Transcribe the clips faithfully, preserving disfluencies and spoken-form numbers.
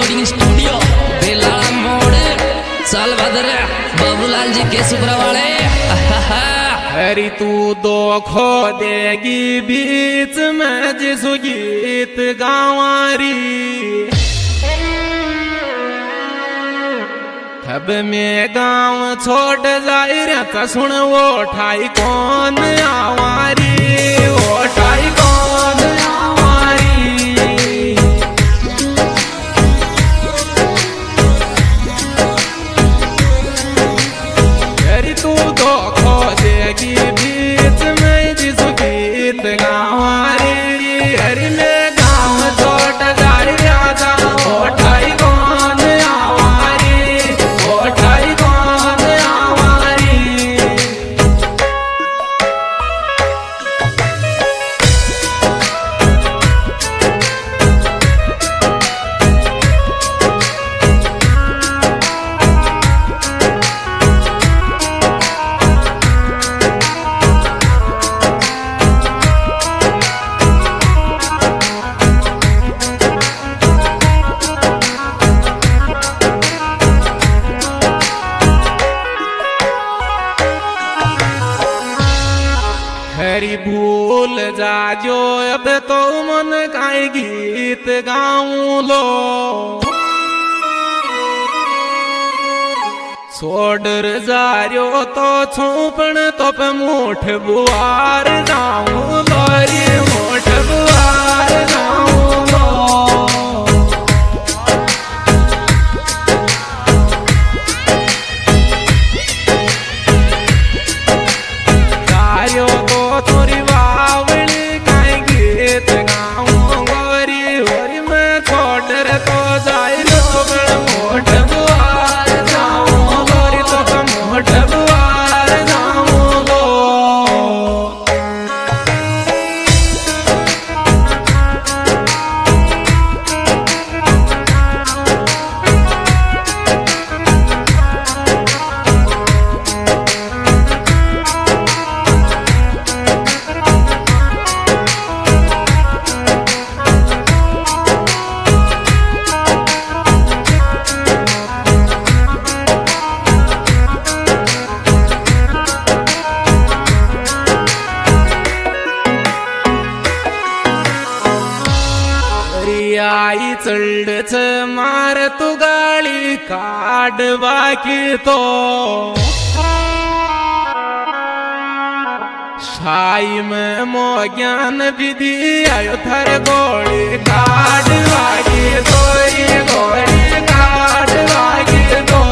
Recording studio बेलाड़ा मोड़ साल भदर बाबूलाल जी के सुपरा वाले। हरी तू दोखो देगी बीच में जिसु गीत गावारी अब में गाँव छोड़ जाए रे सुन वो ठाई कौन आवारी वो ठाई कौन आवारी। अरे तू धोखो देगी बीच में जिस गीत गावारी अरे में गाँव छोड़ जाए राजा वो ठाई कौन आवारी वो ठाई कौन आवारी। हरी भूल जाजो अब तो मन काई गीत गाऊं लो छोड़ जारियो तो छुपण तो पे मुठ बुआर जाऊं लो रे मुठ बुआर जाऊं लो। थोड़ी बावली काई गीत गाऊं गोरी गोरी मैं छोड़ रे तो जाए लो मोठ बुआर जाऊं गोरी तो मोठ बुआर जाऊं गो। आई चढ़ मार तू गाड़ी काट बाकी तो साई में मो ज्ञान विधि आयो थर गोड़ी काट बाकी तो ये गोड़ी काट बाकी तो।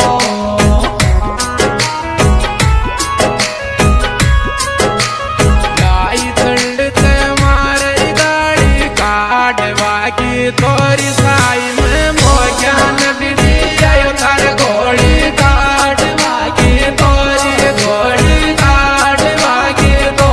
तोरी साई में मो ज्ञान विधि आयो थार गोड़ी काट बाकी तोरी गोड़ी काट बाकी तो।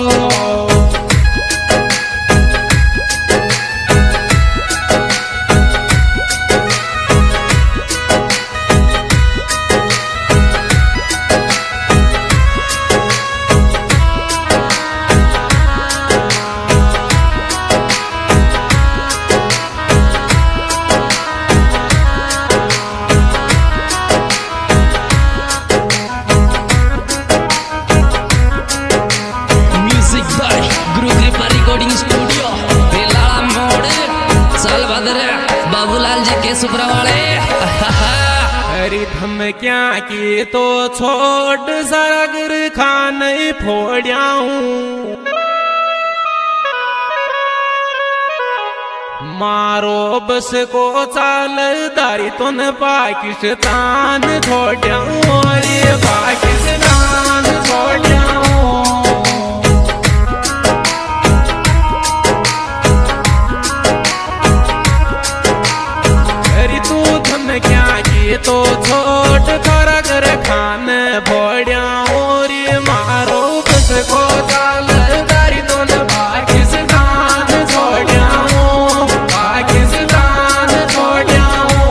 बाबूलाल जी के सुपरा वाले। हरी धमकिया की तो छोड़ सरगर खान फोड़ियाऊं मारो बस को चाल दारी तो न पाकिस्तान छोड़ियाऊं अरे पाकिस्तान छोड़ियाऊं। क्या की तो छोट खरा कर खान फोड़िया ओरी मारो बस को चाल दारी तो न पाकिस्तान छोड़िया पाकिस्तान छोड़िया।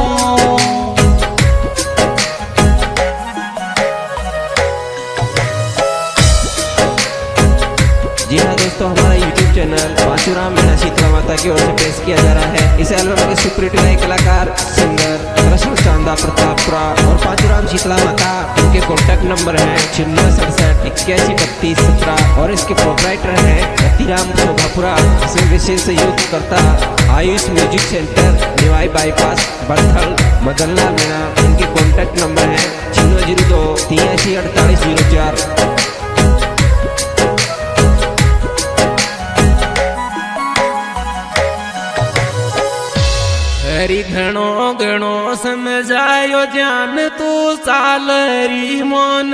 जी हाँ दोस्तों, हमारा यूट्यूब चैनल पांचुराम मीना शीतला माता की ओर से पेश किया जा रहा है। इस एल्बम के सुपर हिट गायक कलाकार सिंगर रसूल चांदा प्रतापपुरा और पांचुराम शीतला माता। उनके कॉन्टैक्ट नंबर है छिन्नवे सड़सठ इक्यासी बत्तीस सत्रह और इसके प्रोपराइटर है रतिराम शोभापुरा। इसमें विशेष सहयोग करता Ayush music centre Niwai bypass Barthal Madanlal Meena. उनके कॉन्टैक्ट नंबर है छिन्नवे जीरो दो तिरासी अड़तालीस जीरो चार। हरी घणो घणो समझायो जान तू सालरी मोन।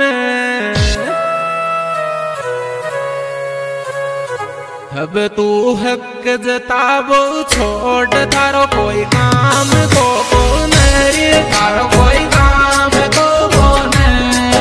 अब तू हक जताबो छोड़ थारो कोई काम को को नरी थारो कोई काम को को न।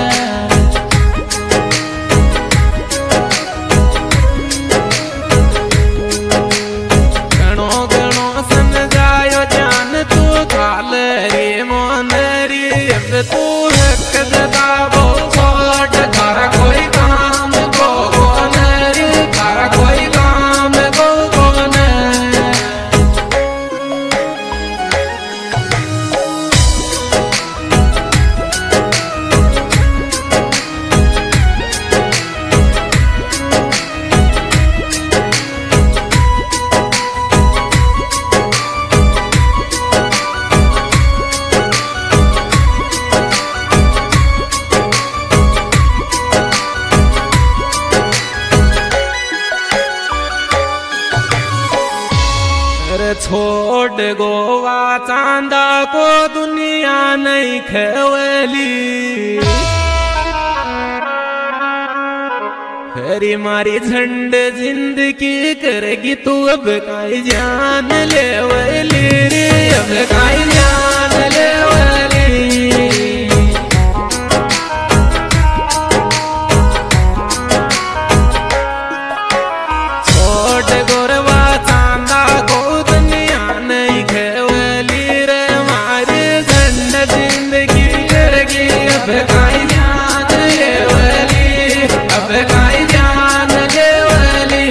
घणो घणो समझायो जान तू थालरी मोनरी। अब तू हक जताबो छोड़ थारा कोई काम को को नरी थारा कोई काम को को न। छोड़ गोवा चांदा को दुनिया नहीं खेवली। हरी मारी झंड जिंदगी करेगी तू अब काई जान लेवली रे अब काई जान लेवली। छोड़ गोरवा चांदा को अब काई जान लेवली अब काई जान लेवली।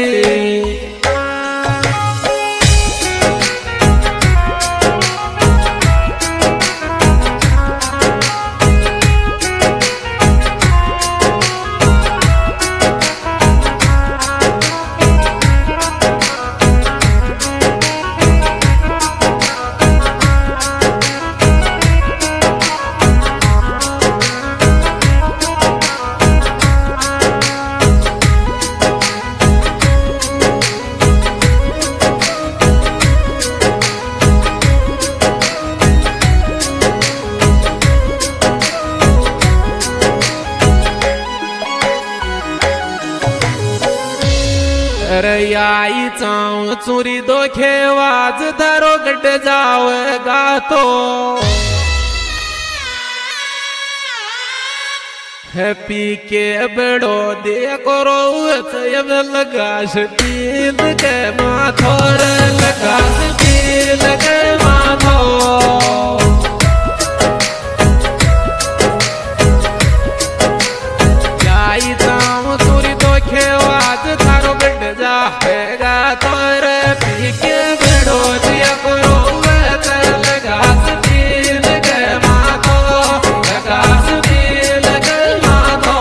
आई चाऊ चोरी दो खेवाज धरो गट जावेगा तो हैप्पी के बड़ो दे करो अब लगाश तीन के माथो रे लगाश तीन के माथो। आई चाऊ चोरी दो खेवाज धरो गट जाएगा तोर पी के बड़ो दिया करो लगास तीन के माथो लगास तीन के माथो।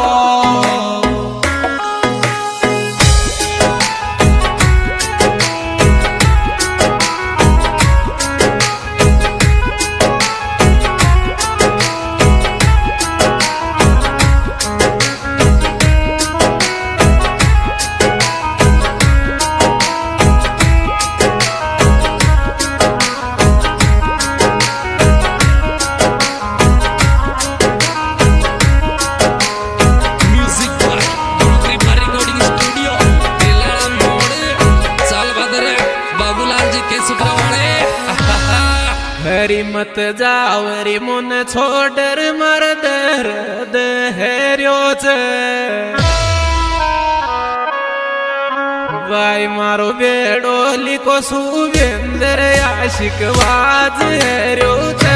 हरी मत जावरी मुन छोडर मर दर्द हेर्यो छे भाई मारो बेडो लिको सुवेंद्र आशिक वाज हेर्यो छे।